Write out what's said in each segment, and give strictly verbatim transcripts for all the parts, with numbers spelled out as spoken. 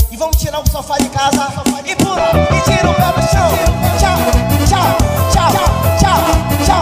E vamos tirar o sofá de casa e pula e tira o pé do chão. Tchau, tchau, tchau, tchau, tchau.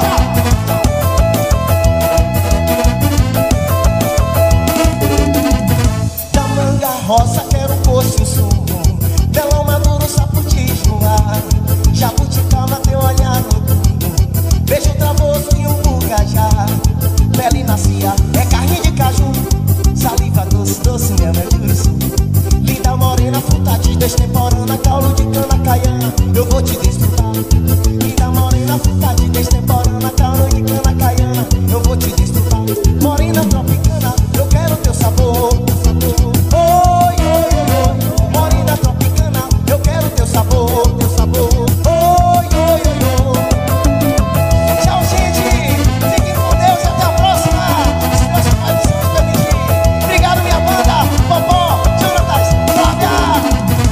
Da manga rosa quero um coxo e um sumo, melão maduro, saputismo, jabuticaba teu olhar noturno, beijo travoso e um bugajá, pele macia, é carne de caju, saliva doce, doce, mel, mel de uruçu. Linda morena, fruta de destemporana, caule de cana caiana, eu vou te desfrutar. Linda morena, fruta de destemporana, caule de cana caiana, eu vou te desfrutar. Morena tropicana, eu quero teu sabor, teu sabor. Oi, oi, oi, oi. Morena tropicana, eu quero teu sabor, teu sabor. Oi, oi, oi, oi. Tchau, gente. Fiquem com Deus e até a próxima. Se Deus te faz nos permitir. Obrigado, minha banda. Popó, Jonatas, Flávia.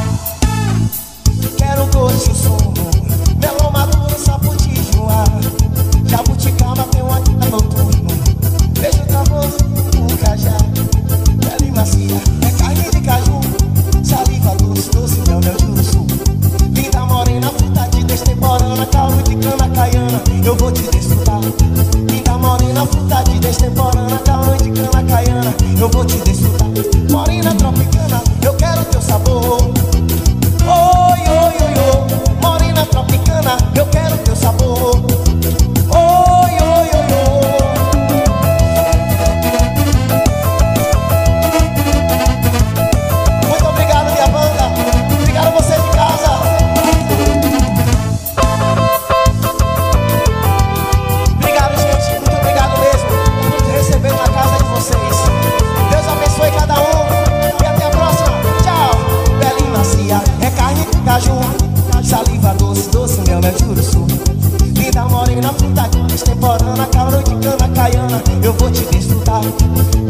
Quero gosto e sumo, melão maduro, saputismo, jabuticaba tem uma quinta noturno, beijo travoso, um cajá, pele macia, é carne de caju, saliva doce, doce, mel, mel de uruçu. Linda morena, fruta de destemporana, caldo de cana caiana, eu vou te desfrutar. Linda morena, fruta de destemporana, caldo de cana caiana, eu vou te desfrutar. Morena tropicana, eu quero teu sabor. Oi, oi, oi, oi. Morena tropicana, eu quero teu sabor. Oi, oi, oi, oi. Muito obrigado, minha banda. Obrigado a você de casa. Obrigado, gente. Muito obrigado mesmo por receber na casa de vocês. Deus abençoe cada um. E até a próxima. Tchau. Pele macia, é carne de caju, saliva doce, doce, mel, mel de uruçu. Linda morena, fruta de destemporana, calor de cana caiana, eu vou te desfrutar.